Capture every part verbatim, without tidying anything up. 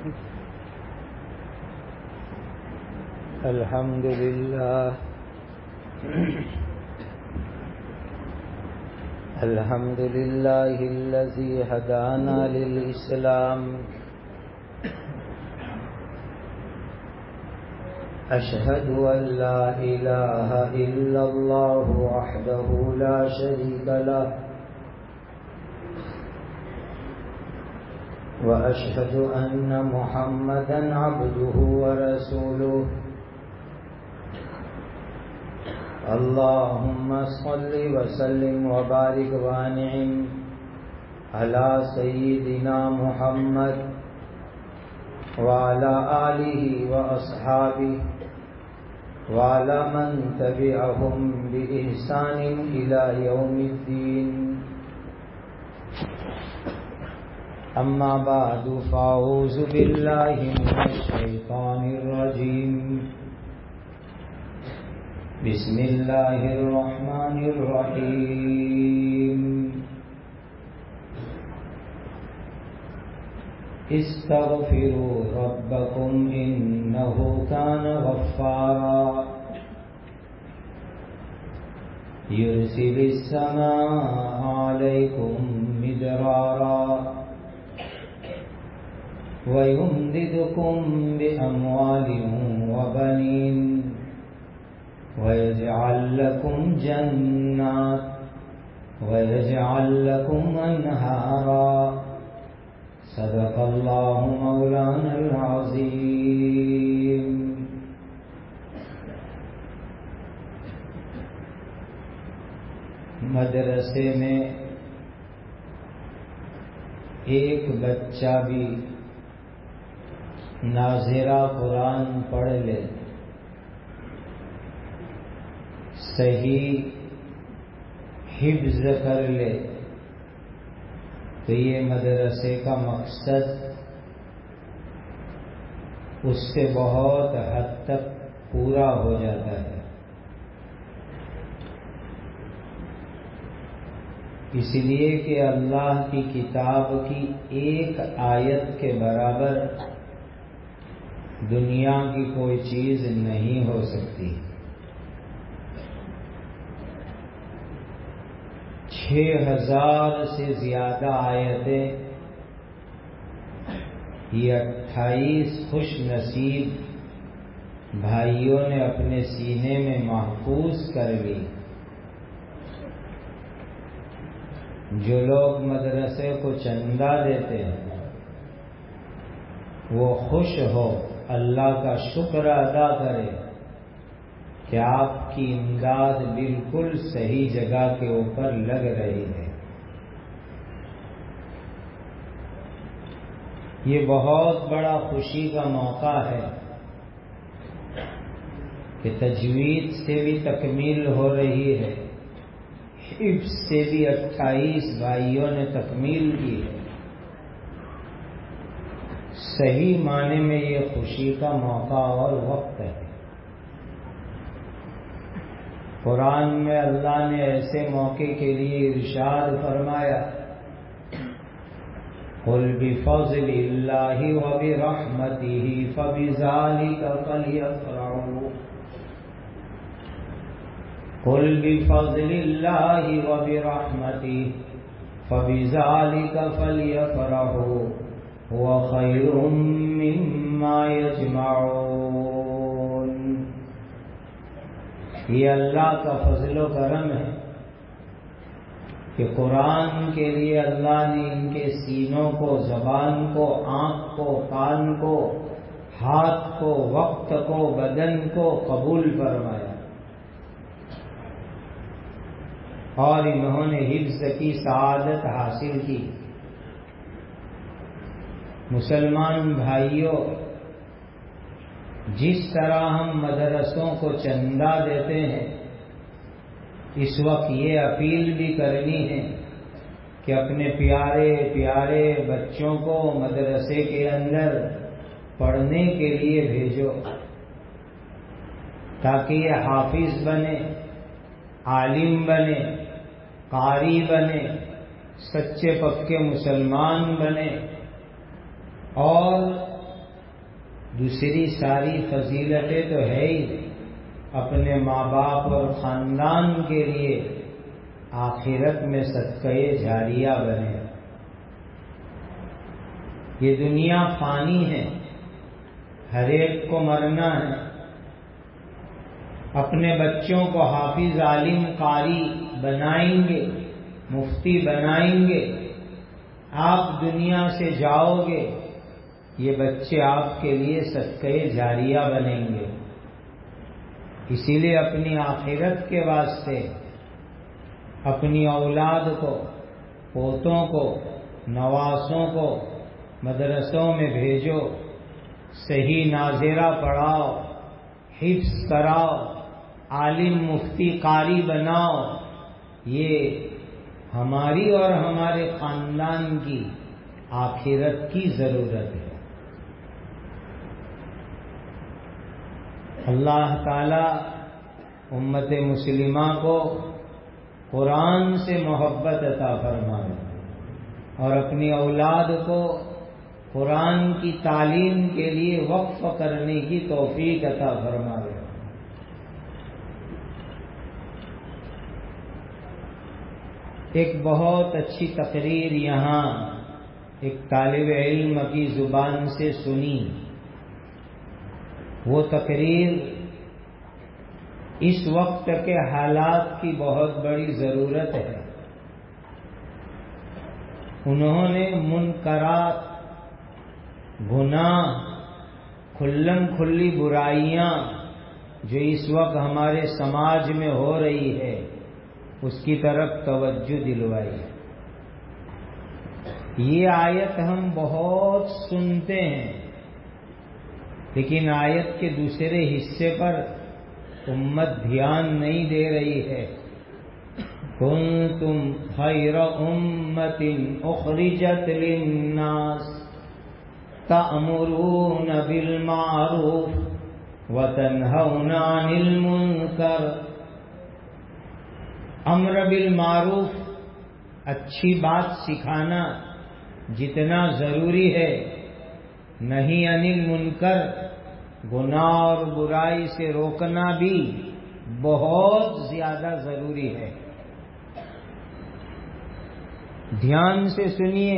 الحمد لله الحمد لله الذي هدانا للإسلام أشهد أن لا إله إلا الله وحده لا شريك له وأشهد أن محمدا عبده ورسوله اللهم صل وسلم وبارك وانعم على سيدنا محمد وعلى آله وأصحابه وعلى من تبعهم بإحسان إلى يوم الدين أما بعد فأعوذ بالله من الشيطان الرجيم بسم الله الرحمن الرحيم استغفروا ربكم إنه كان غفارا يرسل السماء عليكم مدرارا ويمددكم بأموال وبنين ويجعل لكم جنات ويجعل لكم أنهارا صدق الله مولانا العظيم. مدرسے میں ایک بچہ بھی ناظرہ قرآن پڑھ لے، صحیح حفظ کر لے، تو یہ مدرسے کا مقصد اس سے بہت حد تک پورا ہو جاتا ہے. اس لیے کہ اللہ کی کتاب کی ایک آیت کے برابر دنیا کی کوئی چیز نہیں ہو سکتی. چھ ہزار سے زیادہ آیتیں یہ اٹھائیس خوش نصیب بھائیوں نے اپنے سینے میں محفوظ کر لی. جو لوگ مدرسے کو چندہ دیتے ہیں وہ خوش ہو، اللہ کا شکر ادا کرے کہ آپ کی امداد بالکل صحیح جگہ کے اوپر لگ رہی ہے. یہ بہت بڑا خوشی کا موقع ہے کہ تجوید سے بھی تکمیل ہو رہی ہے، حفظ سے بھی اٹھائیس بھائیوں نے تکمیل کی ہے. صحیح معنی میں یہ خوشی کا موقع اور وقت ہے. قرآن میں اللہ نے ایسے موقع کے لیے ارشاد فرمایا، قُلْ بِفَضْلِ اللَّهِ وَبِرَحْمَتِهِ فَبِذَلِكَ فَلْيَفْرَحُوا قُلْ بِفَضْلِ اللَّهِ وَبِرَحْمَتِهِ فَبِذَلِكَ فَلْيَفْرَحُوا هُوَ خَيْرٌ مِّمَّا يَجْمَعُونَ. یہ اللہ کا فضل و کرم ہے کہ قرآن کے لیے اللہ نے ان کے سینوں کو، زبان کو، آنکھ کو، کان کو، ہاتھ کو، وقت کو، بدن کو قبول فرمایا اور انہوں نے حفظ کی سعادت حاصل کی. مسلمان بھائیوں، جس طرح ہم مدرسوں کو چندہ دیتے ہیں، اس وقت یہ اپیل بھی کرنی ہے کہ اپنے پیارے پیارے بچوں کو مدرسے کے اندر پڑھنے کے لیے بھیجو، تاکہ یہ حافظ بنے، عالم بنے، قاری بنے، سچے پکے مسلمان بنے اور دوسری ساری فضیلتیں تو ہے ہی، اپنے ماں باپ اور خاندان کے لیے آخرت میں صدقہ جاریہ بنے۔ یہ دنیا فانی ہے، ہر ایک کو مرنا ہے۔ اپنے بچوں کو حافظ، عالم، قاری بنائیں گے، مفتی بنائیں گے، آپ دنیا سے جاؤ گے، یہ بچے آپ کے لیے صدقہ جاریہ بنیں گے۔ اسی لیے اپنی آخرت کے واسطے اپنی اولاد کو، پوتوں کو، نواسوں کو مدرسوں میں بھیجو، صحیح ناظرہ پڑھاؤ، حفظ کراؤ، عالم، مفتی، قاری بناؤ۔ یہ ہماری اور ہمارے خاندان کی آخرت کی ضرورت ہے۔ اللہ تعالی امت مسلمہ کو قرآن سے محبت عطا فرمائے اور اپنی اولاد کو قرآن کی تعلیم کے لیے وقف کرنے کی توفیق عطا فرمائے۔ ایک بہت اچھی تقریر یہاں ایک طالب علم کی زبان سے سنی۔ وہ تقریر اس وقت کے حالات کی بہت بڑی ضرورت ہے۔ انہوں نے منکرات، گناہ، کھلم کھلی برائیاں جو اس وقت ہمارے سماج میں ہو رہی ہے اس کی طرف توجہ دلوائی۔ یہ آیت ہم بہت سنتے ہیں، لیکن آیت کے دوسرے حصے پر امت دھیان نہیں دے رہی ہے۔ کنتم خیر امت اخرجت للناس تأمرون بالمعروف وتنہون عن المنکر۔ امر بالمعروف، اچھی بات سکھانا جتنا ضروری ہے، نہیں عن المنکر، گناہ اور برائی سے روکنا بھی بہت زیادہ ضروری ہے۔ دھیان سے سنیے،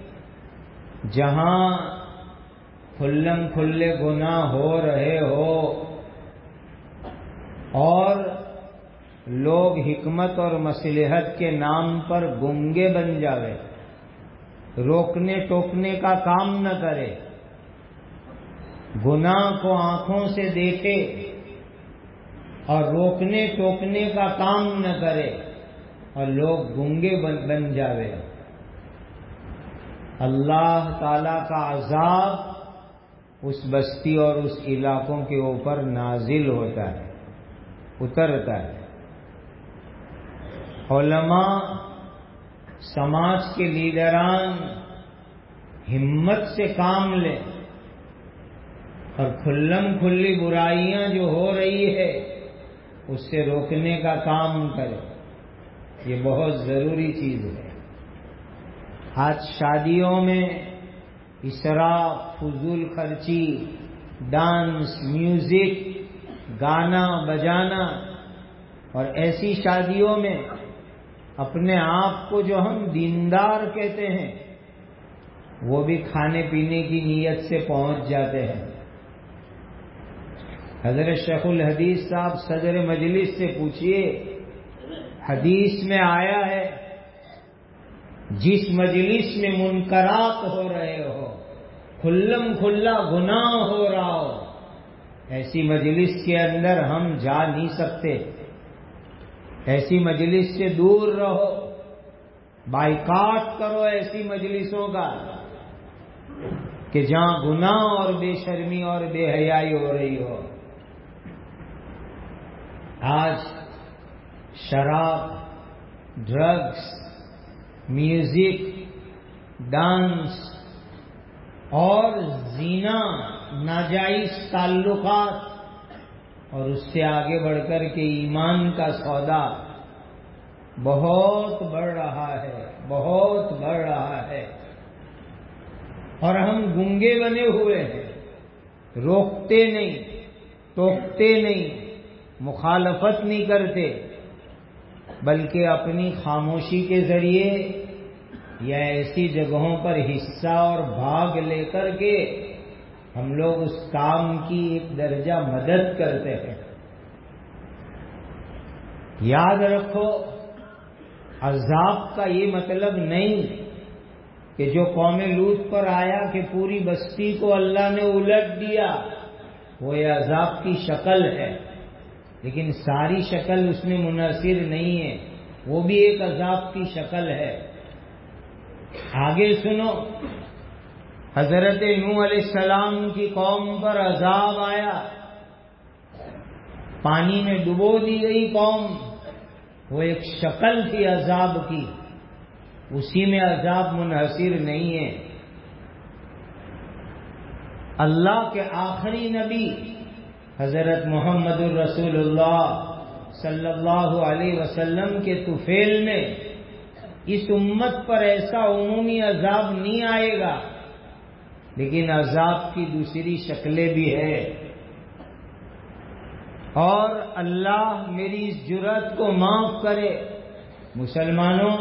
جہاں کھلم کھلے گناہ ہو رہے ہو اور لوگ حکمت اور مصلحت کے نام پر گنگے بن جاوے، روکنے ٹوکنے کا کام نہ کرے، گناہ کو آنکھوں سے دیکھے اور روکنے ٹوکنے کا کام نہ کرے اور لوگ گنگے بن جاوے، اللہ تعالی کا عذاب اس بستی اور اس علاقوں کے اوپر نازل ہوتا ہے، اترتا ہے۔ علماء، سماج کے لیڈران ہمت سے کام لیں اور کھلم کھلی برائیاں جو ہو رہی ہے اس سے روکنے کا کام کرے۔ یہ بہت ضروری چیز ہے۔ آج شادیوں میں اسراف، فضول خرچی، ڈانس، میوزک، گانا بجانا، اور ایسی شادیوں میں اپنے آپ کو جو ہم دیندار کہتے ہیں وہ بھی کھانے پینے کی نیت سے پہنچ جاتے ہیں۔ حضرت شیخ الحدیث صاحب صدر مجلس سے پوچھئے، حدیث میں آیا ہے جس مجلس میں منکرات ہو رہے ہو، کھلم کھلا گناہ ہو رہا ہو، ایسی مجلس کے اندر ہم جا نہیں سکتے، ایسی مجلس سے دور رہو، بائیکاٹ کرو ایسی مجلسوں کا کہ جہاں گناہ اور بے شرمی اور بے حیائی ہو رہی ہو۔ آج شراب، ڈرگس، میوزک، ڈانس اور زنا، ناجائز تعلقات اور اس سے آگے بڑھ کر کے ایمان کا سودا بہت بڑھ رہا ہے، بہت بڑھ رہا ہے، اور ہم گنگے بنے ہوئے ہیں۔ روکتے نہیں، ٹوکتے نہیں، مخالفت نہیں کرتے، بلکہ اپنی خاموشی کے ذریعے یا ایسی جگہوں پر حصہ اور بھاگ لے کر کے ہم لوگ اس کام کی ایک درجہ مدد کرتے ہیں۔ یاد رکھو، عذاب کا یہ مطلب نہیں کہ جو قوم لوط پر آیا کہ پوری بستی کو اللہ نے الٹ دیا، وہ یہ عذاب کی شکل ہے، لیکن ساری شکل اس میں منحصر نہیں ہے، وہ بھی ایک عذاب کی شکل ہے۔ آگے سنو، حضرت نوح علیہ السلام کی قوم پر عذاب آیا، پانی میں ڈبو دی گئی قوم، وہ ایک شکل تھی عذاب کی، اسی میں عذاب منحصر نہیں ہے۔ اللہ کے آخری نبی حضرت محمد الرسول اللہ صلی اللہ علیہ وسلم کے طفیل میں اس امت پر ایسا عمومی عذاب نہیں آئے گا، لیکن عذاب کی دوسری شکلیں بھی ہیں، اور اللہ میری اس جرات کو معاف کرے۔ مسلمانوں،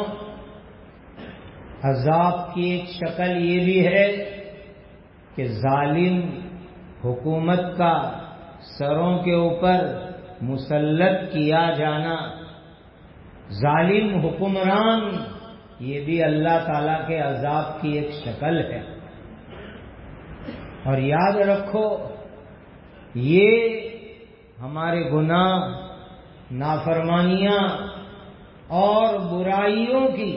عذاب کی ایک شکل یہ بھی ہے کہ ظالم حکومت کا سروں کے اوپر مسلط کیا جانا، ظالم حکمران، یہ بھی اللہ تعالیٰ کے عذاب کی ایک شکل ہے۔ اور یاد رکھو، یہ ہمارے گناہ، نافرمانیاں اور برائیوں کی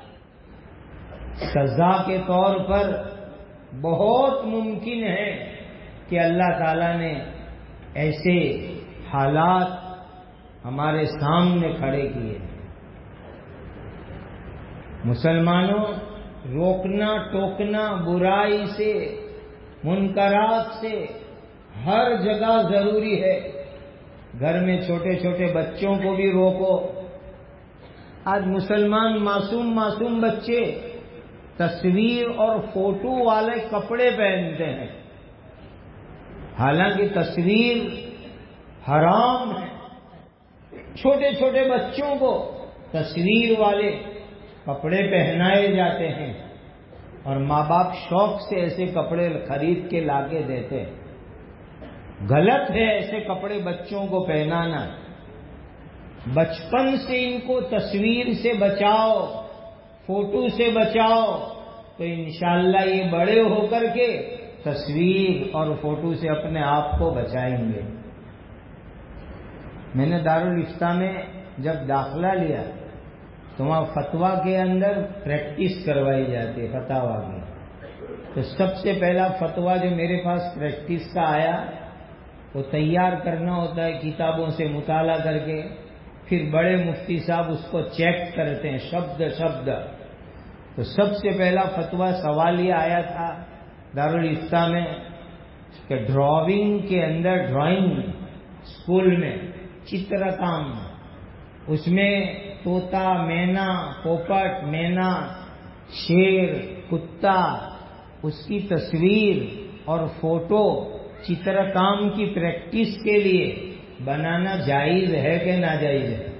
سزا کے طور پر بہت ممکن ہے کہ اللہ تعالیٰ نے ایسے حالات ہمارے سامنے کھڑے کیے۔ مسلمانوں، روکنا ٹوکنا برائی سے، منکرات سے ہر جگہ ضروری ہے۔ گھر میں چھوٹے چھوٹے بچوں کو بھی روکو۔ آج مسلمان معصوم معصوم بچے تصویر اور فوٹو والے کپڑے پہنتے ہیں، حالانکہ تصویر حرام ہے۔ چھوٹے چھوٹے بچوں کو تصویر والے کپڑے پہنائے جاتے ہیں، اور ماں باپ شوق سے ایسے کپڑے خرید کے لا کے دیتے ہیں۔ غلط ہے ایسے کپڑے بچوں کو پہنانا۔ بچپن سے ان کو تصویر سے بچاؤ، فوٹو سے بچاؤ، تو انشاءاللہ یہ بڑے ہو کر کے تصویر اور فوٹو سے اپنے آپ کو بچائیں گے۔ میں نے دارالافتاء میں جب داخلہ لیا تو وہاں فتویٰ کے اندر پریکٹس کروائی جاتی ہے، فتاویٰ کی۔ تو سب سے پہلا فتویٰ جو میرے پاس پریکٹس کا آیا، وہ تیار کرنا ہوتا ہے کتابوں سے مطالعہ کر کے، پھر بڑے مفتی صاحب اس کو چیک کرتے ہیں شبد شبد۔ تو سب سے پہلا فتویٰ سوال یہ آیا تھا دارالافتاء میں کہ ڈرائنگ کے اندر، ڈرائنگ اسکول میں چتر کام، اس میں طوطا، مینا، پوپٹ، مینا، شیر، کتا، اس کی تصویر اور فوٹو چتر کام کی پریکٹس کے لیے بنانا جائز ہے کہ ناجائز ہے؟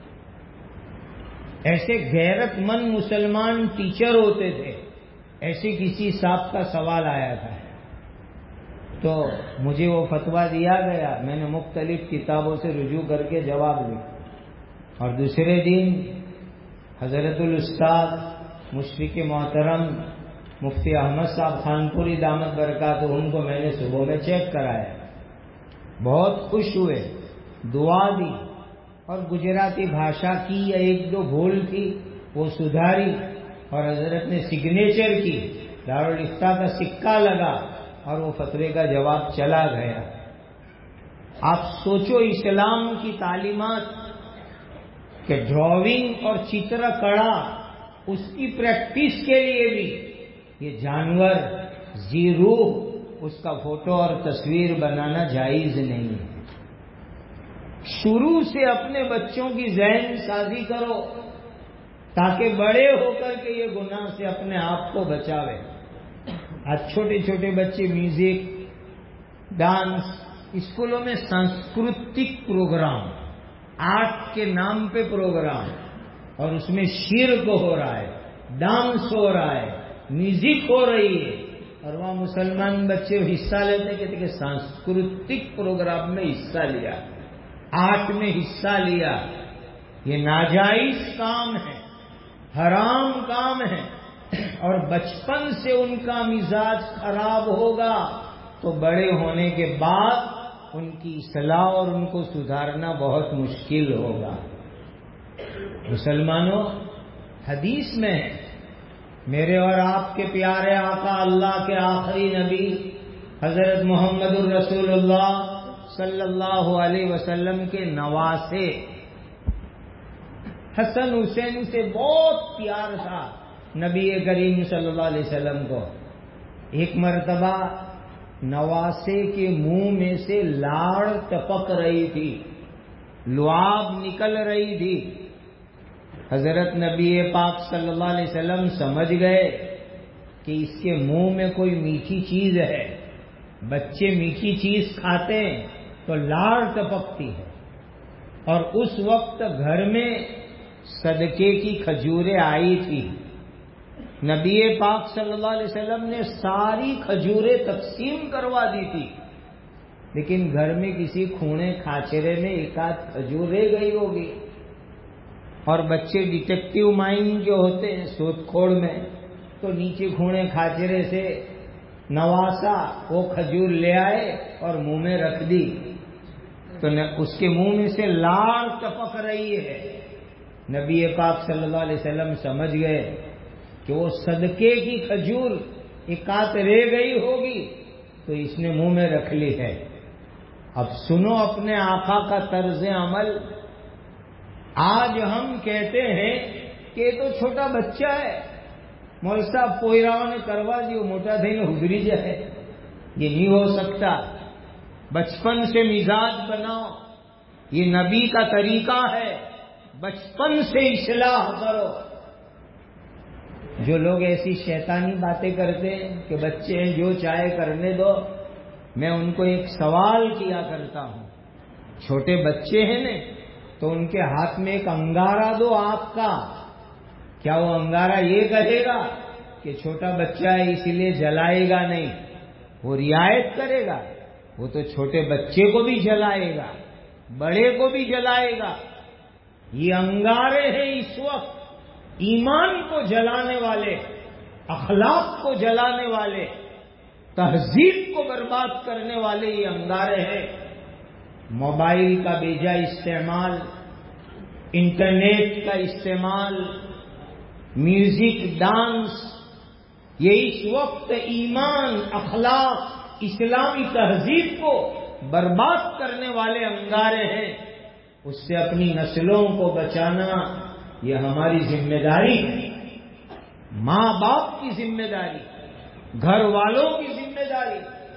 ایسے غیرت مند مسلمان ٹیچر ہوتے تھے، ایسے کسی صاحب کا سوال آیا تھا، تو مجھے وہ فتویٰ دیا گیا، میں نے مختلف کتابوں سے رجوع کر کے جواب لکھا، اور دوسرے دن حضرت الاستاذ مشفق محترم مفتی احمد صاحب خانپوری دامت برکاتہ ان کو میں نے صبح میں چیک کرایا، بہت خوش ہوئے، دعا دی، اور گجراتی بھاشا کی یا ایک دو بھول تھی وہ سدھاری، اور حضرت نے سگنیچر کی، دارالافتاء کا سکہ لگا، اور وہ فتوے کا جواب چلا گیا۔ آپ سوچو، اسلام کی تعلیمات کہ ڈرائنگ اور چتر کڑا، اس کی پریکٹس کے لیے بھی یہ جانور ذی روح، اس کا فوٹو اور تصویر بنانا جائز نہیں ہے۔ شروع سے اپنے بچوں کی ذہن سازی کرو تاکہ بڑے ہو کر کے یہ گناہ سے اپنے آپ کو بچاوے۔ آج چھوٹے چھوٹے بچے میوزک ڈانس، اسکولوں میں سنسکرتک پروگرام، آرٹ کے نام پہ پروگرام، اور اس میں شرک ہو رہا ہے، ڈانس ہو رہا ہے، میوزک ہو رہی ہے، اور وہاں مسلمان بچے حصہ لیتے کہتے کہ سنسکرتک پروگرام میں حصہ لیا، آرٹ میں حصہ لیا۔ یہ ناجائز کام ہے، حرام کام ہے، اور بچپن سے ان کا مزاج خراب ہوگا تو بڑے ہونے کے بعد ان کی اصلاح اور ان کو سدھارنا بہت مشکل ہوگا۔ مسلمانوں، حدیث میں ہے، میرے اور آپ کے پیارے آقا، اللہ کے آخری نبی حضرت محمد الرسول اللہ صلی اللہ علیہ وسلم کے نواسے حسن حسین سے بہت پیار تھا نبی کریم صلی اللہ علیہ وسلم کو۔ ایک مرتبہ نواسے کے منہ میں سے لاڑ ٹپک رہی تھی، لعاب نکل رہی تھی۔ حضرت نبی پاک صلی اللہ علیہ وسلم سمجھ گئے کہ اس کے منہ میں کوئی میٹھی چیز ہے، بچے میٹھی چیز کھاتے ہیں تو لاڑ ٹپکتی ہے، اور اس وقت گھر میں صدقے کی کھجوریں آئی تھی۔ نبی پاک صلی اللہ علیہ وسلم نے ساری کھجوریں تقسیم کروا دی تھی، لیکن گھر میں کسی کونے کھاچرے میں ایک آدھ کھجور رہ گئی ہوگی، اور بچے ڈیٹیکٹیو مائنڈ جو ہوتے ہیں سود کھوڑ میں، تو نیچے کونے کھاچرے سے نواسا وہ کھجور لے آئے اور منہ میں رکھ دی، تو اس کے منہ میں سے لاڑ ٹپک رہی ہے۔ نبی پاک صلی اللہ علیہ وسلم سمجھ گئے کہ وہ صدقے کی کھجور ایکات رہ گئی ہوگی تو اس نے منہ میں رکھ لی ہے۔ اب سنو اپنے آقا کا طرز عمل۔ آج ہم کہتے ہیں کہ یہ تو چھوٹا بچہ ہے، مول صاحب پوئراؤں نے کروا دی، موٹا تھئی نے ہدری جائے، یہ نہیں ہو سکتا۔ بچپن سے مزاج بناؤ، یہ نبی کا طریقہ ہے، بچپن سے اصلاح کرو۔ جو لوگ ایسی شیطانی باتیں کرتے ہیں کہ بچے ہیں جو چاہے کرنے دو، میں ان کو ایک سوال کیا کرتا ہوں، چھوٹے بچے ہیں نا تو ان کے ہاتھ میں ایک انگارہ دو آپ کا، کیا وہ انگارہ یہ کہے گا کہ چھوٹا بچہ ہے اس لیے جلائے گا نہیں؟ وہ رعایت کرے گا، وہ تو چھوٹے بچے کو بھی جلائے گا، بڑے کو بھی جلائے گا۔ یہ انگارے ہیں اس وقت ایمان کو جلانے والے، اخلاق کو جلانے والے، تہذیب کو برباد کرنے والے، یہ انگارے ہیں۔ موبائل کا بیجا استعمال، انٹرنیٹ کا استعمال، میوزک، ڈانس، یہ اس وقت ایمان، اخلاق، اسلامی تہذیب کو برباد کرنے والے انگارے ہیں۔ اس سے اپنی نسلوں کو بچانا یہ ہماری ذمہ داری ہے، ماں باپ کی ذمہ داری، گھر والوں کی ذمہ داری۔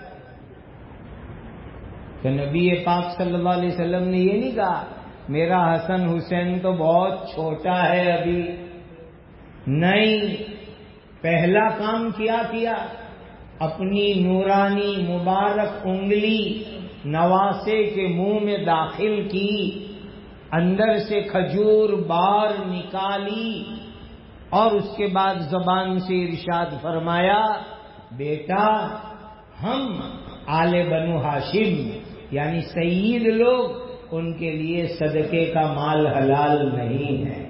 کہ نبی پاک صلی اللہ علیہ وسلم نے یہ نہیں کہا میرا حسن حسین تو بہت چھوٹا ہے ابھی، نہیں، پہلا کام کیا کیا، اپنی نورانی مبارک انگلی نواسے کے منہ میں داخل کی، اندر سے کھجور باہر نکالی، اور اس کے بعد زبان سے ارشاد فرمایا، بیٹا ہم آل بنو ہاشم یعنی سید لوگ، ان کے لیے صدقے کا مال حلال نہیں ہے۔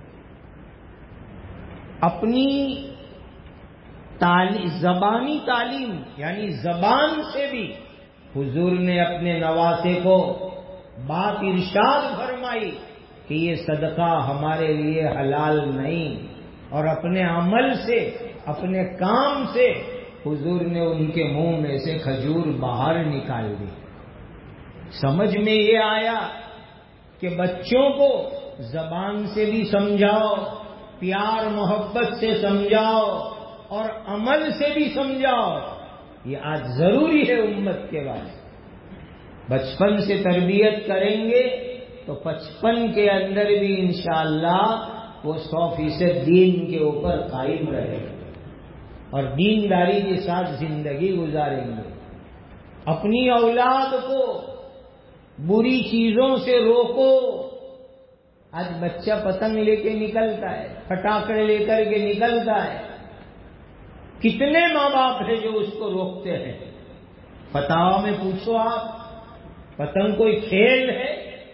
اپنی تعلیم، زبانی تعلیم یعنی زبان سے بھی حضور نے اپنے نواسے کو بات ارشاد فرمائی کہ یہ صدقہ ہمارے لیے حلال نہیں، اور اپنے عمل سے، اپنے کام سے حضور نے ان کے منہ میں سے کھجور باہر نکال دی۔ سمجھ میں یہ آیا کہ بچوں کو زبان سے بھی سمجھاؤ، پیار محبت سے سمجھاؤ، اور عمل سے بھی سمجھاؤ، یہ آج ضروری ہے امت کے بعد۔ بچپن سے تربیت کریں گے تو بچپن کے اندر بھی انشاءاللہ وہ سو فیصد دین کے اوپر قائم رہے گا اور دینداری کے ساتھ زندگی گزاریں گے۔ اپنی اولاد کو بری چیزوں سے روکو. آج بچہ پتنگ لے کے نکلتا ہے, پٹاخے لے کر کے نکلتا ہے, کتنے ماں باپ ہیں جو اس کو روکتے ہیں؟ فتاوا میں پوچھو آپ, پتنگ کوئی کھیل ہے؟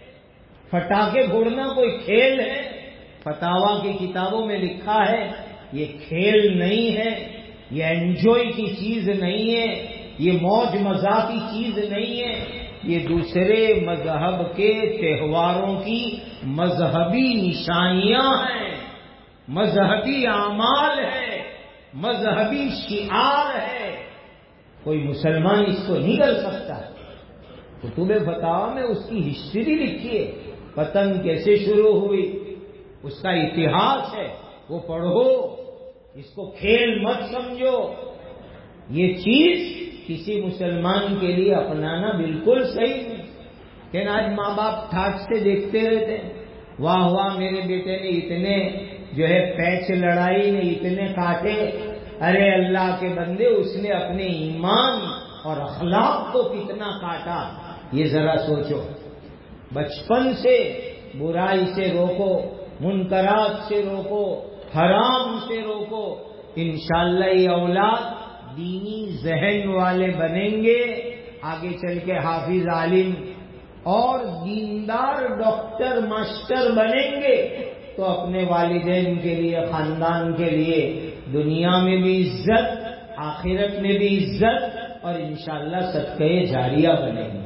پٹاخے پھوڑنا کوئی کھیل ہے؟ فتاوا کی کتابوں میں لکھا ہے یہ کھیل نہیں ہے, یہ انجوائے کی چیز نہیں ہے, یہ موج مزہ کی چیز نہیں ہے, یہ دوسرے مذہب کے تہواروں کی مذہبی نشانیاں ہیں, مذہبی اعمال ہے, مذہبی شعار ہے. کوئی مسلمان اس کو نہیں کر سکتا. کتب فتاوا میں اس کی ہسٹری لکھی ہے, پتنگ کیسے شروع ہوئی, اس کا اتہاس ہے, وہ پڑھو. اس کو کھیل مت سمجھو. یہ چیز کسی مسلمان کے لیے اپنانا بالکل صحیح نہیں. لیکن آج ماں باپ ٹھاٹ سے دیکھتے رہتے ہیں, واہ واہ میرے بیٹے نے اتنے جو ہے پیچ لڑائی نے اتنے کاٹے. ارے اللہ کے بندے, اس نے اپنے ایمان اور اخلاق کو کتنا کاٹا, یہ ذرا سوچو. بچپن سے برائی سے روکو, منکرات سے روکو, حرام سے روکو. انشاءاللہ یہ اولاد دینی ذہن والے بنیں گے, آگے چل کے حافظ عالم اور دیندار ڈاکٹر ماسٹر بنیں گے تو اپنے والدین کے لیے, خاندان کے لیے دنیا میں بھی عزت, آخرت میں بھی عزت, اور انشاءاللہ صدقہ جاریہ بنیں گے.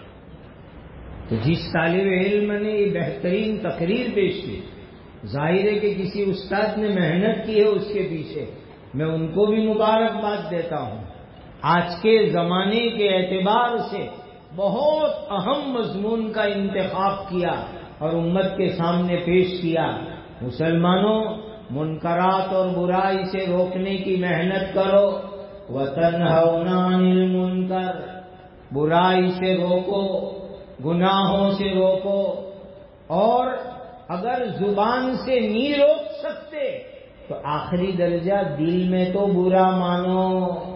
تو جس طالب علم نے یہ بہترین تقریر پیش کی, ظاہر ہے کہ کسی استاد نے محنت کی ہے اس کے پیچھے, میں ان کو بھی مبارکباد دیتا ہوں. آج کے زمانے کے اعتبار سے بہت اہم مضمون کا انتخاب کیا اور امت کے سامنے پیش کیا. مسلمانوں, منکرات اور برائی سے روکنے کی محنت کرو. وَتَنْهَوْنَ عَنِ الْمُنْكَرِ, برائی سے روکو, گناہوں سے روکو. اور اگر زبان سے نہیں روک سکتے تو آخری درجہ دل میں تو برا مانو,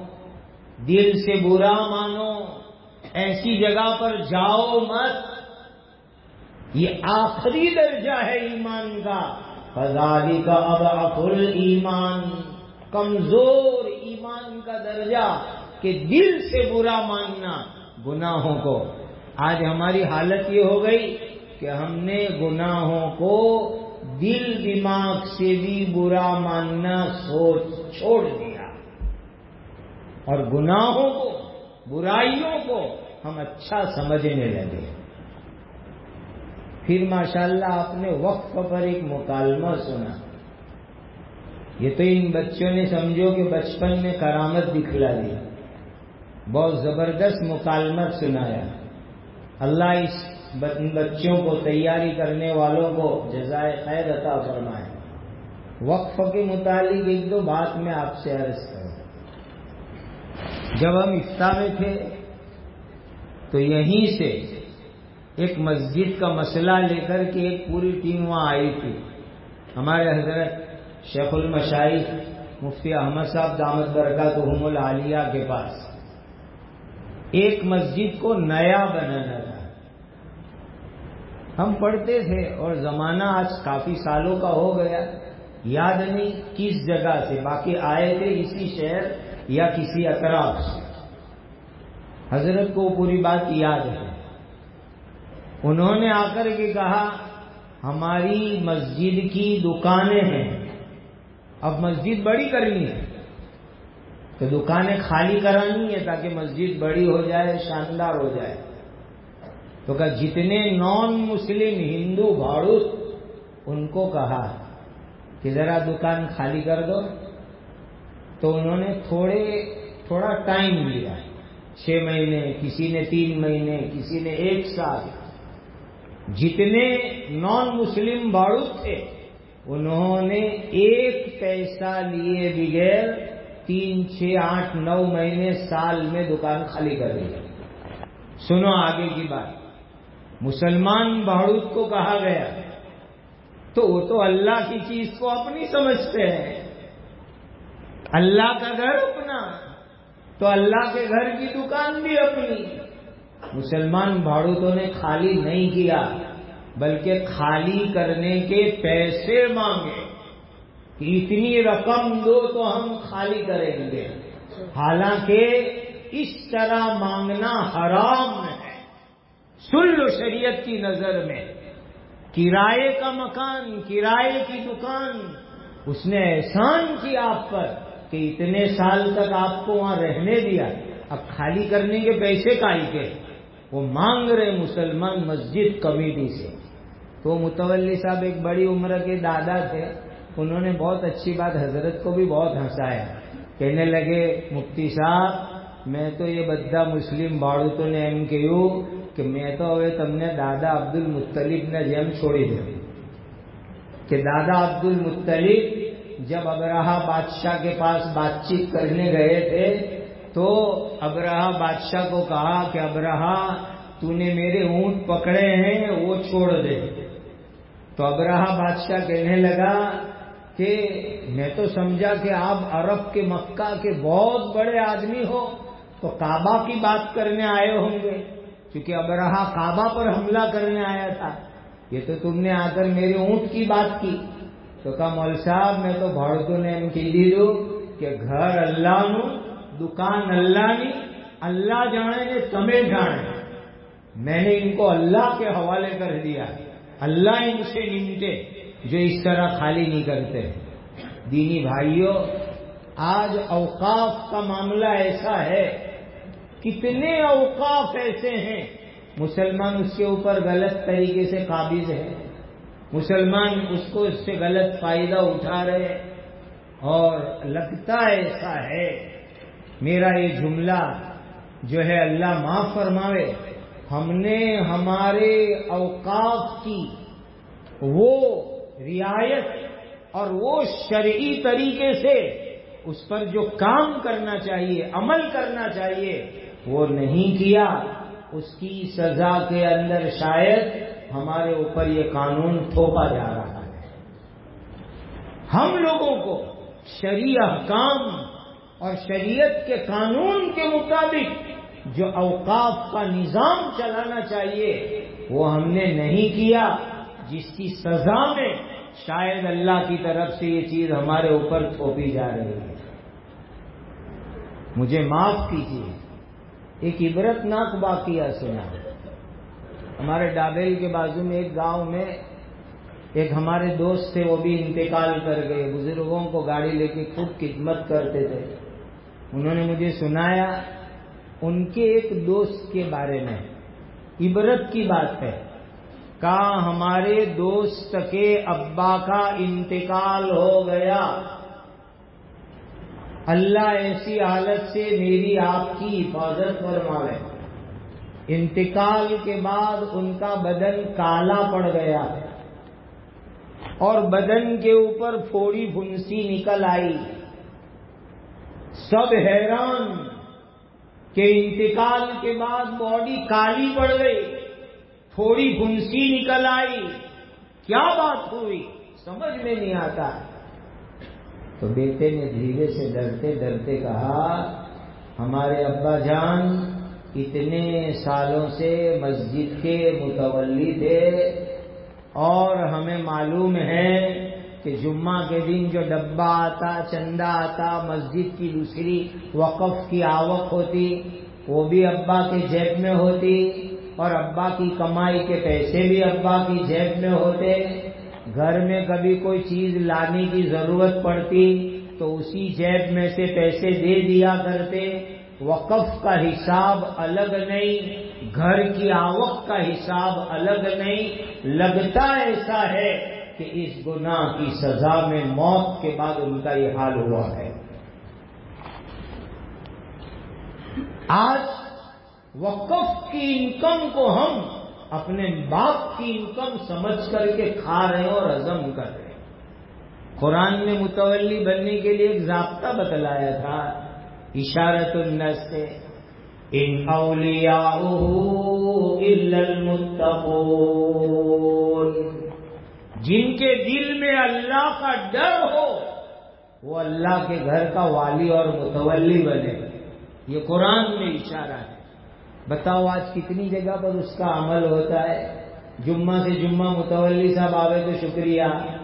دل سے برا مانو, ایسی جگہ پر جاؤ مت. یہ آخری درجہ ہے ایمان کا. فَذَلِكَ أَضْعَفُ الْإِيمَانِ, کمزور ایمان کا درجہ کہ دل سے برا ماننا گناہوں کو. آج ہماری حالت یہ ہو گئی کہ ہم نے گناہوں کو دل دماغ سے بھی برا ماننا سوچ چھوڑ دیا, اور گناہوں کو, برائیوں کو ہم اچھا سمجھنے لگے. پھر ماشاءاللہ آپ نے وقف پر ایک مکالمہ سنا. یہ تو ان بچوں نے سمجھو کہ بچپن میں کرامت دکھلا دی. بہت زبردست مکالمہ سنایا. اللہ اس بچوں کو, تیاری کرنے والوں کو جزائے خیر عطا فرمائے. وقف کے متعلق ایک دو بات میں آپ سے عرض کروں. جب ہم افتاح میں تھے تو یہیں سے ایک مسجد کا مسئلہ لے کر کے ایک پوری ٹیم وہاں آئی تھی. ہمارے حضرت شیخ المشائخ مفتی احمد صاحب دامت برکاتہم العالیہ کے پاس ایک مسجد کو نیا بنانا تھا. ہم پڑھتے تھے اور زمانہ آج کافی سالوں کا ہو گیا, یاد نہیں کس جگہ سے, باقی آئے تھے اسی شہر یا کسی اطراف سے. حضرت کو پوری بات یاد ہے. انہوں نے آ کر کے کہا ہماری مسجد کی دکانیں ہیں, اب مسجد بڑی کرنی ہے تو دکانیں خالی کرانی ہے تاکہ مسجد بڑی ہو جائے, شاندار ہو جائے. تو کہ جتنے نان مسلم ہندو بھاڑوت, ان کو کہا کہ ذرا دکان خالی کر دو. تو انہوں نے تھوڑے تھوڑا ٹائم لیا, چھ مہینے, کسی نے تین مہینے, کسی نے ایک سال. جتنے نان مسلم بھاڑوت تھے انہوں نے ایک پیسہ لیے بغیر تین چھ آٹھ نو مہینے سال میں دکان خالی کر دی. سنو آگے کی بات. مسلمان بھاڑوت کو کہا گیا تو وہ تو اللہ کی چیز کو اپنی سمجھتے ہیں, اللہ کا گھر اپنا. تو اللہ کے گھر کی دکان بھی اپنی. مسلمان بھاڑوتوں نے خالی نہیں کیا بلکہ خالی کرنے کے پیسے مانگے کہ اتنی رقم دو تو ہم خالی کریں گے. حالانکہ اس طرح مانگنا حرام ہے سن لو شریعت کی نظر میں. کرائے کا مکان، کرائے کی دکان، اس نے احسان کیا آپ پر کہ اتنے سال تک آپ کو وہاں رہنے دیا، اب خالی کرنے کے پیسے کائی کے وہ مانگ رہے مسلمان مسجد کمیٹی سے. تو متولی صاحب ایک بڑی عمر کے دادا تھے، انہوں نے بہت اچھی بات حضرت کو بھی بہت ہنسایا. کہنے لگے مفتی صاحب میں تو یہ بدہ مسلم بھاڑوتوں نے એમ કહ્યું کہ میں تو હવે તમને દાદા અબ્દુલ મુત્તલિબને જેમ છોડી દઉં. کہ दादा अब्दुल मुत्तलिब जब अबरहा बादशाह के पास बातचीत करने गए थे तो अबरहा बादशाह को कहा कि अबरहा तूने मेरे ऊंट पकड़े हैं वो छोड़ दे. तो अबरहा बादशाह कहने लगा कि मैं तो समझा कि आप अरब के मक्का के बहुत बड़े आदमी हो तो काबा की बात करने आए होंगे, क्योंकि अबरहा काबा पर हमला करने आया था. ये तो तुमने आकर मेरे ऊंट की बात की. तो कहा मौल साहब मैं तो ભાડુતોને એમ કહી દીધું કે ઘર અલ્લાહનું, दुकान अल्लाहની, अल्लाह जाने ने તમે जाने. मैंने इनको अल्लाह के हवाले कर दिया, अल्लाह इनसे निमटे जो इस तरह खाली नहीं करते. दीनी भाइयों, आज औकाफ का मामला ऐसा है, कितने औकाफ ऐसे हैं मुसलमान उसके ऊपर गलत तरीके से काबिज है, मुसलमान उसको इससे गलत फायदा उठा रहे. और लगता ऐसा है, मेरा ये जुमला जो है अल्लाह माफ फरमावे, हमने हमारे औकाफ की वो रियायत और वो शरई तरीके से उस पर जो काम करना चाहिए, अमल करना चाहिए, वो नहीं किया. उसकी सजा के अंदर शायद हमारे ऊपर ये कानून थोपा जा रहा है. हम लोगों को शरीय अहकाम और शरीयत के कानून के मुताबिक जो औकाफ का निजाम चलाना चाहिए वो हमने नहीं किया, जिसकी सजा में शायद अल्लाह की तरफ से ये चीज हमारे ऊपर थोपी जा रही है. मुझे माफ कीजिए, एक इबरतनाक वाकया सुना. हमारे डाबेल के बाजू में एक गांव में एक हमारे दोस्त थे, वो भी इंतकाल कर गए. बुजुर्गों को गाड़ी लेके खूब खिदमत करते थे. उन्होंने मुझे सुनाया उनके एक दोस्त के बारे में, इबरत की बात है. कहा हमारे दोस्त के अब्बा का इंतकाल हो गया, अल्लाह ऐसी हालत से मेरी आपकी हिफाजत फरमावे. इंतकाल के बाद उनका बदन काला पड़ गया और बदन के ऊपर फोड़ी फुंसी निकल आई. सब हैरान कि इंतकाल के बाद बॉडी काली पड़ गई, थोड़ी फुंसी निकल आई, क्या बात हुई समझ में नहीं आता. तो बेटे ने धीरे से डरते डरते कहा हमारे अब्बा जान इतने सालों से मस्जिद के मुतवल्ली थे और हमें मालूम है कि जुम्मा के दिन जो डब्बा आता, चंदा आता, मस्जिद की दूसरी वक़फ़ की आवक होती वो भी अब्बा के जेब में होती और अब्बा की कमाई के पैसे भी अब्बा की जेब में होते. घर में कभी कोई चीज लाने की जरूरत पड़ती तो उसी जेब में से पैसे दे दिया करते. वक़फ़ का हिसाब अलग नहीं, घर की आवक का हिसाब अलग नहीं. लगता ऐसा है कि इस गुनाह की सजा में मौत के बाद उनका ये हाल हुआ है. आज वक़फ़ की इनकम को हम अपने बाप की इनकम समझ करके खा रहे हैं और हजम कर रहे हैं. कुरान ने मुतवल्ली बनने के लिए एक ज़ाब्ता बतलाया था, इशारतुन्नस से, इन औलियाउहु इल्लल मुत्तक़ून. जिनके दिल में अल्लाह का डर हो वो अल्लाह के घर का वाली और मुतवल्ली बने. یہ قرآن میں اشارہ ہے. بتاؤ آج کتنی جگہ پر اس کا عمل ہوتا ہے؟ جمعہ سے جمعہ متولی صاحب آوے تو شکریہ.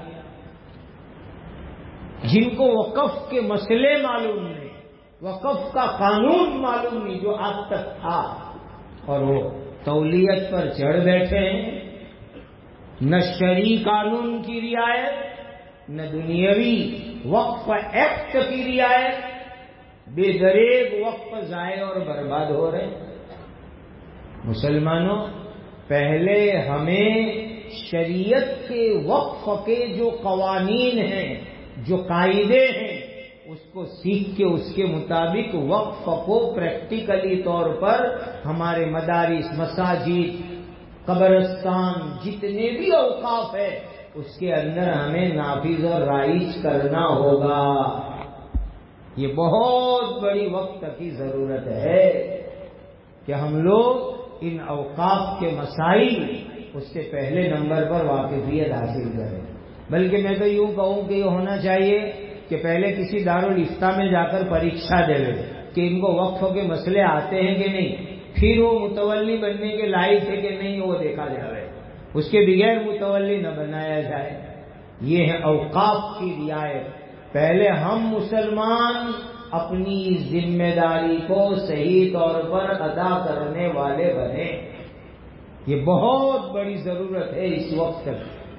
جن کو وقف کے مسئلے معلوم نہیں، وقف کا قانون معلوم نہیں جو آج تک تھا، اور وہ تولیت پر چڑھ بیٹھے ہیں. نہ شرعی قانون کی رعایت، نہ دنیاوی وقف ایکٹ کی رعایت. بے دریغ وقف ضائع اور برباد ہو رہے ہیں. مسلمانوں، پہلے ہمیں شریعت کے وقف کے جو قوانین ہیں، جو قاعدے ہیں، اس کو سیکھ کے اس کے مطابق وقف کو پریکٹیکلی طور پر ہمارے مدارس، مساجد، قبرستان، جتنے بھی اوقاف ہے اس کے اندر ہمیں نافذ اور رائج کرنا ہوگا. یہ بہت بڑی وقت کی ضرورت ہے کہ ہم لوگ ان اوقاف کے مسائل اس سے پہلے نمبر پر واقفیت حاصل کریں. بلکہ میں تو یوں کہوں کہ یہ ہونا چاہیے کہ پہلے کسی دارالافتاء میں جا کر پریکشا دے لے کہ ان کو وقف کے مسئلے آتے ہیں کہ نہیں، پھر وہ متولی بننے کے لائق ہے کہ نہیں وہ دیکھا جائے. اس کے بغیر متولی نہ بنایا جائے. یہ ہے اوقاف کی رعایت. پہلے ہم مسلمان اپنی ذمہ داری کو صحیح طور پر ادا کرنے والے بنے. یہ بہت بڑی ضرورت ہے اس وقت.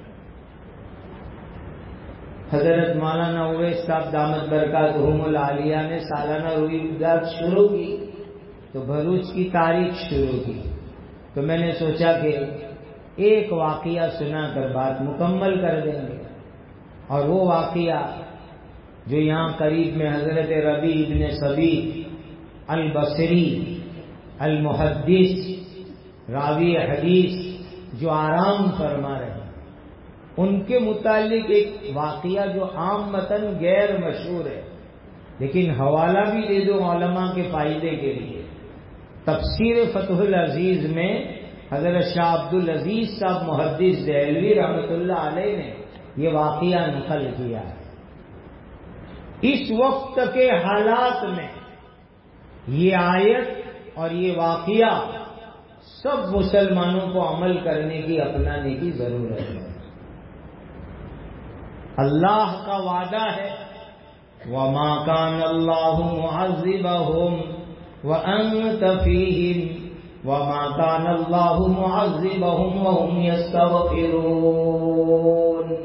حضرت مولانا اویس صاحب دامت برکاتہم العالیہ نے سالانہ رویداد شروع کی تو بھروچ کی تاریخ شروع کی. تو میں نے سوچا کہ ایک واقعہ سنا کر بات مکمل کر دیں گے. اور وہ واقعہ جو یہاں قریب میں حضرت ربیع ابن صبی البصری المحدث راوی حدیث جو آرام فرما رہے ہیں، ان کے متعلق ایک واقعہ جو عام متن غیر مشہور ہے، لیکن حوالہ بھی دے دو علماء کے فائدے کے لیے. تفسیر فتح العزیز میں حضرت شاہ عبد العزیز صاحب محدث دہلوی رحمۃ اللہ علیہ نے یہ واقعہ نقل کیا ہے. اس وقت کے حالات میں یہ آیت اور یہ واقعہ سب مسلمانوں کو عمل کرنے کی، اپنانے کی ضرورت ہے. اللہ کا وعدہ ہے وَمَا كَانَ اللَّهُ مُعَذِّبَهُمْ وَأَنْتَ فِيهِمْ وَمَا كَانَ اللَّهُ مُعَذِّبَهُمْ وَهُمْ يَسْتَغْفِرُونَ.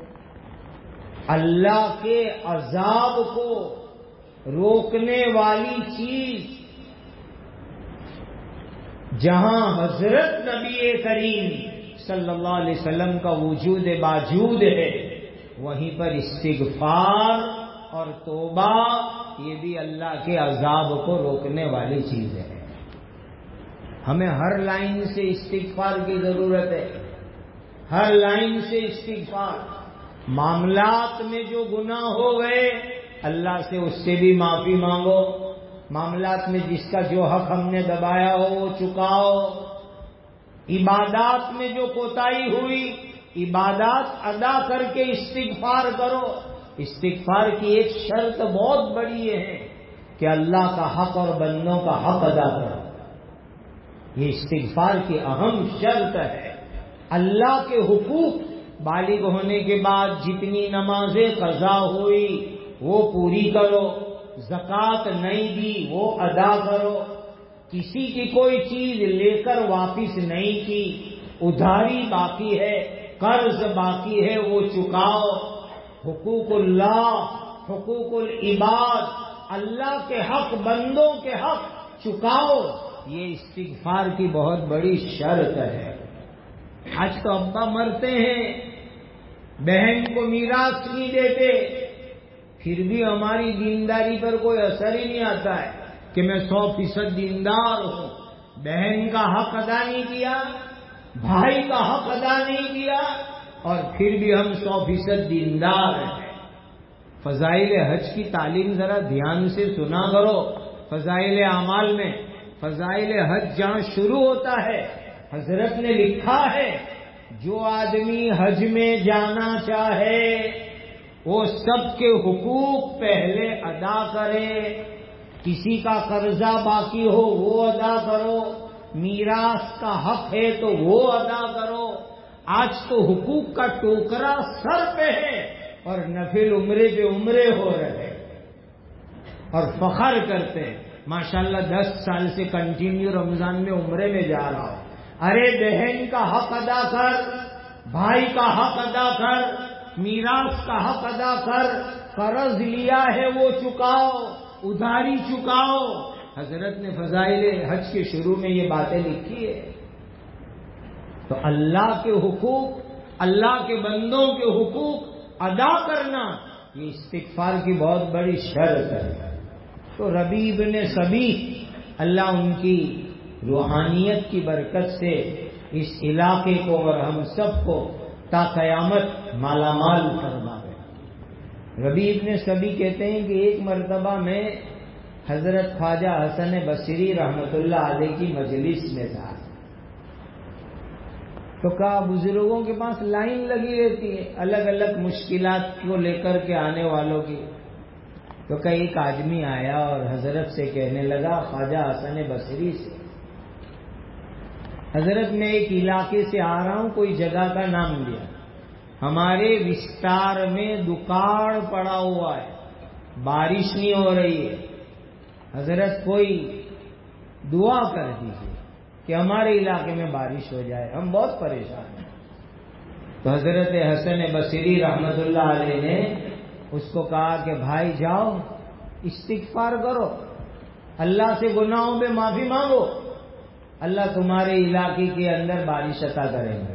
اللہ کے عذاب کو روکنے والی چیز جہاں حضرت نبی کریم صلی اللہ علیہ وسلم کا وجود باجود ہے، وہیں پر استغفار اور توبہ یہ بھی اللہ کے عذاب کو روکنے والی چیز ہے. ہمیں ہر لائن سے استغفار کی ضرورت ہے، ہر لائن سے استغفار. معاملات میں جو گناہ ہو گئے اللہ سے اس سے بھی معافی مانگو. معاملات میں جس کا جو حق ہم نے دبایا ہو وہ چکاؤ. عبادات میں جو کوتاہی ہوئی عبادات ادا کر کے استغفار کرو. استغفار کی ایک شرط بہت بڑی یہ ہے کہ اللہ کا حق اور بندوں کا حق ادا کرو. یہ استغفار کی اہم شرط ہے. اللہ کے حقوق بالغ ہونے کے بعد جتنی نمازیں قضا ہوئی وہ پوری کرو. زکوٰۃ نہیں دی وہ ادا کرو. کسی کی کوئی چیز لے کر واپس نہیں کی، ادھاری باقی ہے، قرض باقی ہے وہ چکاؤ. حقوق اللہ، حقوق العباد، اللہ کے حق، بندوں کے حق چکاؤ. یہ استغفار کی بہت بڑی شرط ہے. آج تو ابا مرتے ہیں، بہن کو میراث نہیں دیتے، پھر بھی ہماری دینداری پر کوئی اثر ہی نہیں آتا ہے کہ میں سو فیصد دیندار ہوں. بہن کا حق ادا نہیں کیا، بھائی کا حق ادا نہیں کیا، اور پھر بھی ہم سو فیصد دیندار ہیں. فضائل حج کی تعلیم ذرا دھیان سے سنا کرو. فضائل اعمال میں فضائل حج جہاں شروع ہوتا ہے حضرت نے لکھا ہے جو آدمی حج میں جانا چاہے وہ سب کے حقوق پہلے ادا کرے. کسی کا قرضہ باقی ہو وہ ادا کرو، میراث کا حق ہے تو وہ ادا کرو۔ آج تو حقوق کا ٹوکرا سر پہ ہے اور نفل عمرے پہ عمرے ہو رہے اور فخر کرتے ہیں ماشاءاللہ دس سال سے کنٹینیو رمضان میں عمرے میں جا رہا ہوں۔ ارے بہن کا حق ادا کر، بھائی کا حق ادا کر، میراث کا حق ادا کر، قرض لیا ہے وہ چکاؤ، ادھاری چکاؤ۔ حضرت نے فضائل حج کے شروع میں یہ باتیں لکھی ہے۔ تو اللہ کے حقوق، اللہ کے بندوں کے حقوق ادا کرنا یہ استغفار کی بہت بڑی شرط ہے۔ تو ربیع ابن سبی اللہ ان کی روحانیت کی برکت سے اس علاقے کو اور ہم سب کو تا قیامت مالا مال فرما گئے۔ ربیع ابن سبی کہتے ہیں کہ ایک مرتبہ میں حضرت خواجہ حسن بصری رحمت اللہ علیہ کی مجلس میں تھا، تو کہا بزرگوں کے پاس لائن لگی رہتی ہے الگ الگ مشکلات کو لے کر کے آنے والوں کی۔ تو کہ ایک آدمی آیا اور حضرت سے کہنے لگا، خواجہ حسن بصری سے، حضرت میں ایک علاقے سے آ رہا ہوں، کوئی جگہ کا نام لیا، ہمارے وستار میں دکاڑ پڑا ہوا ہے، بارش نہیں ہو رہی ہے، حضرت کوئی دعا کر دیجیے کہ ہمارے علاقے میں بارش ہو جائے، ہم بہت پریشان ہیں۔ تو حضرت حسن بصری رحمت اللہ علیہ نے اس کو کہا کہ بھائی جاؤ استغفار کرو، اللہ سے گناہوں میں معافی مانگو، اللہ تمہارے علاقے کے اندر بارش عطا کریں گے۔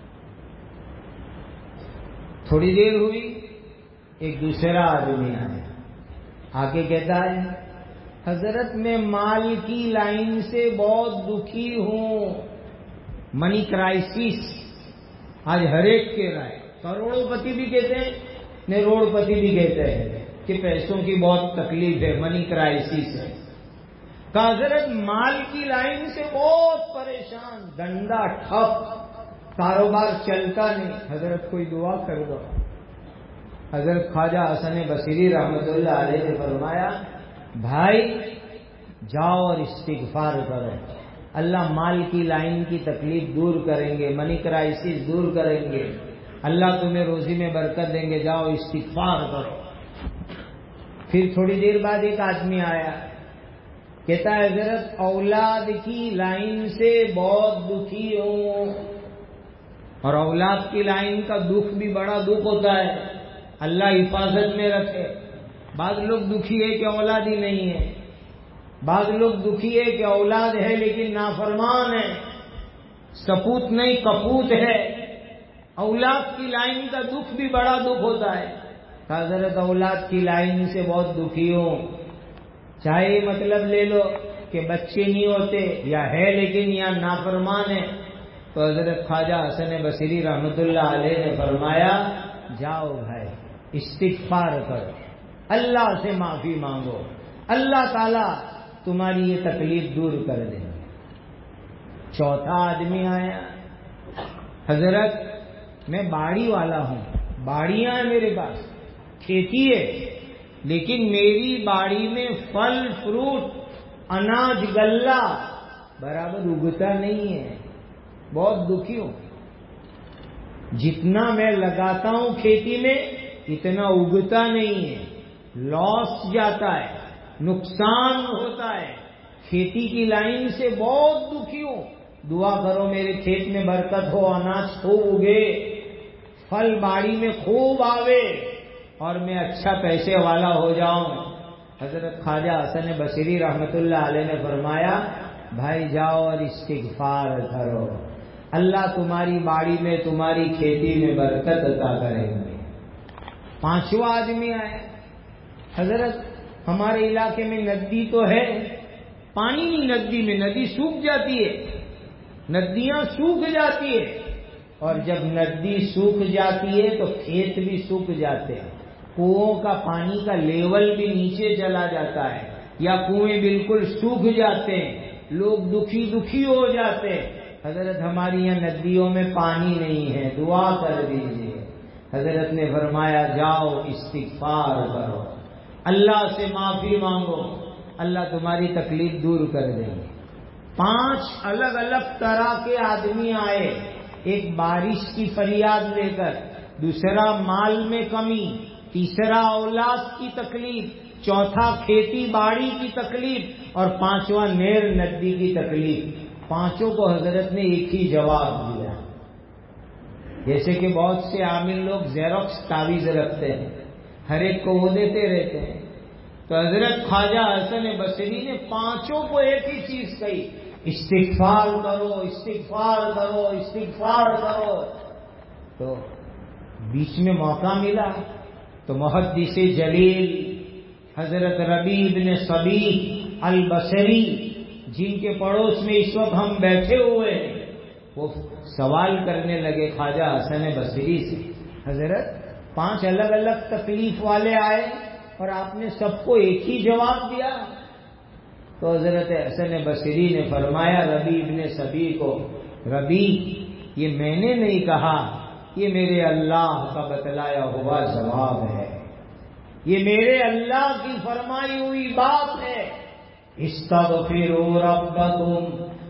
تھوڑی دیر ہوئی، ایک دوسرا آدمی آیا، آ کے کہتا ہے حضرت میں مال کی لائن سے بہت دکھی ہوں، منی کرائسس آج ہر ایک کے رہا ہے، کروڑوں پتی بھی کہتے ہیں نے روڑ پتی بھی کہتے ہیں کہ پیسوں کی بہت تکلیف ہے، منی کرائسس ہے۔ کہ حضرت مال کی لائن سے بہت پریشان، دندا ٹھپ، کاروبار چلتا نہیں، حضرت کوئی دعا کر دو۔ حضرت خواجہ حسن بصری رحمت اللہ علیہ نے فرمایا بھائی جاؤ اور استغفار کرو، اللہ مال کی لائن کی تکلیف دور کریں گے، منی کرائسس دور کریں گے، اللہ تمہیں روزی میں برکت دیں گے، جاؤ استغفار کرو۔ پھر تھوڑی دیر بعد ایک آدمی آیا، کہتا ہے حضرت اولاد کی لائن سے بہت دکھی ہوں، اور اولاد کی لائن کا دکھ بھی بڑا دکھ ہوتا ہے، اللہ حفاظت میں رکھے۔ بعض لوگ دکھی ہے کہ اولاد ہی نہیں ہے، بعض لوگ دکھی ہے کہ اولاد ہے لیکن نافرمان ہے، سپوت نہیں کپوت ہے۔ اولاد کی لائن کا دکھ بھی بڑا دکھ ہوتا ہے۔ حضرت اولاد کی لائن سے بہت دکھی ہوں، چاہے مطلب لے لو کہ بچے نہیں ہوتے یا ہے لیکن یا نافرمان ہے۔ تو حضرت خواجہ حسن بصری رحمت اللہ علیہ نے فرمایا جاؤ بھائی استغفار کرو، اللہ سے معافی مانگو، اللہ تعالیٰ تمہاری یہ تکلیف دور کر دیں گے۔ چوتھا آدمی آیا، حضرت میں باڑی والا ہوں، باڑیاں ہیں میرے پاس، کھیتی ہے، لیکن میری باڑی میں پھل فروٹ اناج غلہ برابر اگتا نہیں ہے، بہت دکھی ہوں، جتنا میں لگاتا ہوں کھیتی میں اتنا اگتا نہیں ہے، لاس جاتا ہے، نقصان ہوتا ہے، کھیتی کی لائن سے بہت دکھی ہوں، دعا کرو میرے کھیت میں برکت ہو، اناج خوب اگے، پھل باڑی میں خوب آوے اور میں اچھا پیسے والا ہو جاؤں۔ حضرت خواجہ حسن بصری رحمت اللہ علیہ نے فرمایا بھائی جاؤ اور استغفار کرو، اللہ تمہاری باڑی میں تمہاری کھیتی میں برکت عطا کریں گے۔ پانچواں آدمی آیا، حضرت ہمارے علاقے میں ندی تو ہے، پانی نہیں ندی میں، ندی سوکھ جاتی ہے، ندیاں سوکھ جاتی ہے، اور جب ندی سوکھ جاتی ہے تو کھیت بھی سوکھ جاتے ہیں، کنووں کا پانی کا لیول بھی نیچے چلا جاتا ہے، یا کنویں بالکل سوکھ جاتے ہیں، لوگ دکھی دکھی ہو جاتے ہیں۔ حضرت ہماری یہاں ندیوں میں پانی نہیں ہے، دعا کر دیجیے۔ حضرت نے فرمایا جاؤ استغفار کرو، اللہ سے معافی مانگو، اللہ تمہاری تکلیف دور کر دیں گے۔ پانچ الگ الگ طرح کے آدمی آئے، ایک بارش کی فریاد لے کر، دوسرا مال میں کمی، تیسرا اولاد کی تکلیف، چوتھا کھیتی باڑی کی تکلیف، اور پانچواں نیر ندی کی تکلیف۔ پانچوں کو حضرت نے ایک ہی جواب دیا۔ جیسے کہ بہت سے عامل لوگ زیروکس تعویذ رکھتے ہیں، ہر ایک کو وہ دیتے رہتے ہیں، تو حضرت خواجہ حسن بصری نے پانچوں کو ایک ہی چیز کہی، استغفار کرو، استغفار کرو، استغفار کرو۔ تو بیچ میں موقع ملا تو محدث جلیل حضرت ربیع بن صبیح البصری، جن کے پڑوس میں اس وقت ہم بیٹھے ہوئے ہیں، وہ سوال کرنے لگے خواجہ حسن بصری سے، حضرت پانچ الگ الگ تکلیف والے آئے اور آپ نے سب کو ایک ہی جواب دیا؟ تو حضرت حسن بصری نے فرمایا ربیع بن صبیح کو، ربیع یہ میں نے نہیں کہا، یہ میرے اللہ کا بتلایا ہوا جواب ہے، یہ میرے اللہ کی فرمائی ہوئی بات ہے۔ استغفروا ربکم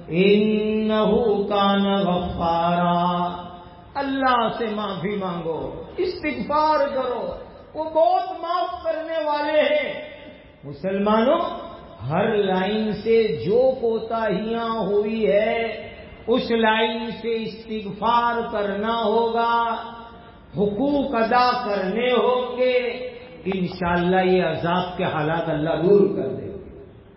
انہ کان غفارا، اللہ سے معافی مانگو، استغفار کرو، وہ بہت معاف کرنے والے ہیں۔ مسلمانوں، ہر لائن سے جو کوتاہیاں ہوئی ہے اس لائن سے استغفار کرنا ہوگا، حقوق ادا کرنے ہوں گے، انشاءاللہ یہ عذاب کے حالات اللہ دور کر دے گا۔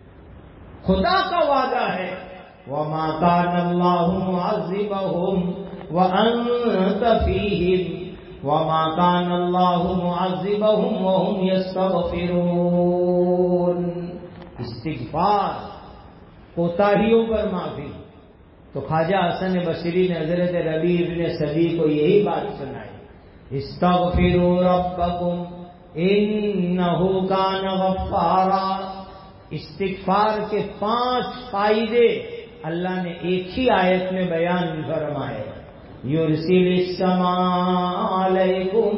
خدا کا وعدہ ہے وَمَا كَانَ اللَّهُ مُعَذِّبَهُمْ وَأَنْتَ فِيهِمْ وَمَا كَانَ اللَّهُ مُعَذِّبَهُمْ وَهُمْ يَسْتَغْفِرُونَ۔ استغفار، کوتاہیوں پر معافی۔ تو خواجہ حسن بصری نے حضرت ربیع بن صبیح کو یہی بات سنائی، استغفروا ربکم انہ کان غفارا۔ استغفار کے پانچ فائدے اللہ نے ایک ہی آیت میں بیان فرمائے، یرسل السماء علیکم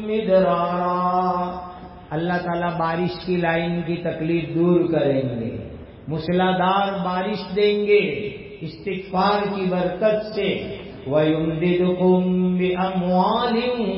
مدرارا، اللہ تعالیٰ بارش کی لائن کی تکلیف دور کریں گے، موسلادھار بارش دیں گے استغفار کی برکت سے، وَيُمْدِدُكُمْ بِأَمْوَالٍ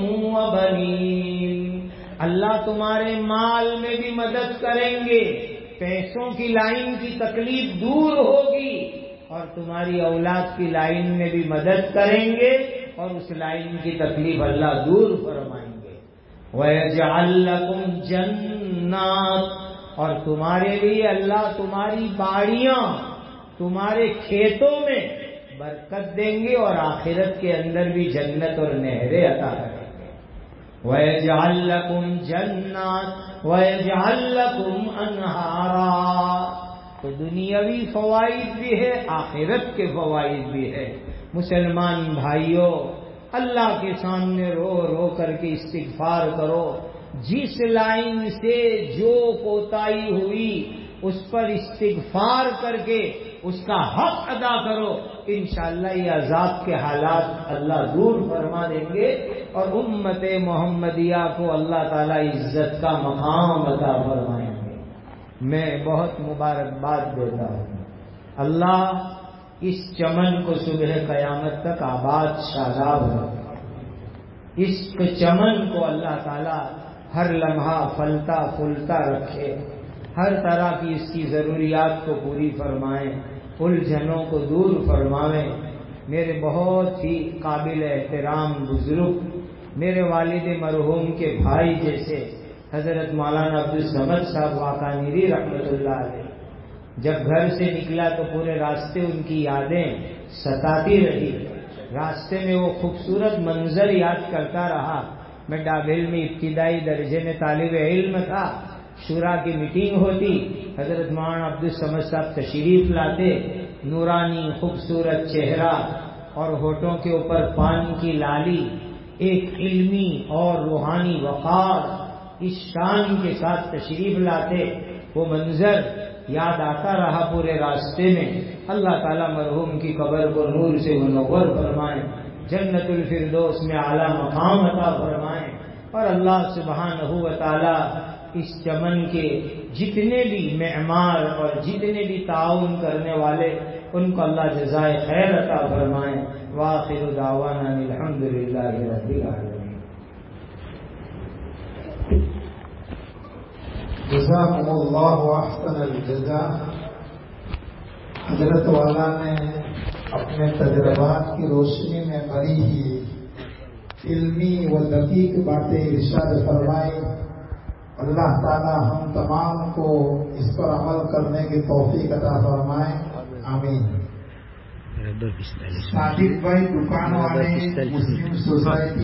وَبَنِينَ، اللہ تمہارے مال میں بھی مدد کریں گے، پیسوں کی لائن کی تکلیف دور ہوگی، اور تمہاری اولاد کی لائن میں بھی مدد کریں گے، اور اس لائن کی تکلیف اللہ دور فرمائیں گے۔ وَيَجْعَلْ لَكُمْ جَنَّاتٍ، اور تمہارے لیے اللہ تمہاری باڑیاں، تمہارے کھیتوں میں برکت دیں گے، اور آخرت کے اندر بھی جنت اور نہریں عطا کریں گے۔ وَيَجْعَلْ لَكُمْ جَنَّاتٍ وَيَجْعَلْ لَكُمْ أَنْهَارًا، تو دنیاوی فوائد بھی ہے، آخرت کے فوائد بھی ہے۔ مسلمان بھائیوں، اللہ کے سامنے رو رو کر کے استغفار کرو، جس لائن سے جو کوتاہی ہوئی اس پر استغفار کر کے اس کا حق ادا کرو، انشاءاللہ یہ عذاب کے حالات اللہ دور فرما دیں گے، اور امت محمدیہ کو اللہ تعالی عزت کا مقام عطا فرمائیں گے۔ میں بہت مبارکباد دیتا ہوں، اللہ اس چمن کو صبح قیامت تک آباد شاداب رکھے، اس چمن کو اللہ تعالی ہر لمحہ پھلتا پھولتا رکھے، ہر طرح کی اس کی ضروریات کو پوری فرمائیں، الجھنوں کو دور فرمائیں۔ میرے بہت ہی قابل احترام بزرگ، میرے والد مرحوم کے بھائی جیسے حضرت مولانا عبدالصمد صاحب واکانیری رحمۃ اللہ علیہ، جب گھر سے نکلا تو پورے راستے ان کی یادیں ستاتی رہی، راستے میں وہ خوبصورت منظر یاد کرتا رہا۔ میں ڈابھیل میں ابتدائی درجے میں طالب علم تھا، شورا کی میٹنگ ہوتی، حضرت مولانا عبدالصمد صاحب تشریف لاتے، نورانی خوبصورت چہرہ اور ہونٹوں کے اوپر پان کی لالی، ایک علمی اور روحانی وقار اس شان کے ساتھ تشریف لاتے، وہ منظر یاد آتا رہا پورے راستے میں۔ اللہ تعالیٰ مرحوم کی قبر کو نور سے منور فرمائیں، جنت الفردوس میں اعلیٰ مقام عطا فرمائیں، اور اللہ سبحانہ و تعالیٰ اس چمن کے جتنے بھی معمار اور جتنے بھی تعاون کرنے والے ان کو اللہ جزائے خیر عطا فرمائے. وآخر دعوانا الحمد للہ رب العالمین. جزاکم اللہ احسن الجزاء. حضرت والا نے اپنے تجربات کی روشنی میں بڑی ہی علمی و دقیق باتیں ارشاد فرمائی. اللہ تعالی ہم تمام کو اس پر عمل کرنے کی توفیق عطا فرمائے. آمین. صادق بھائی دکان والے مسلم سوسائٹی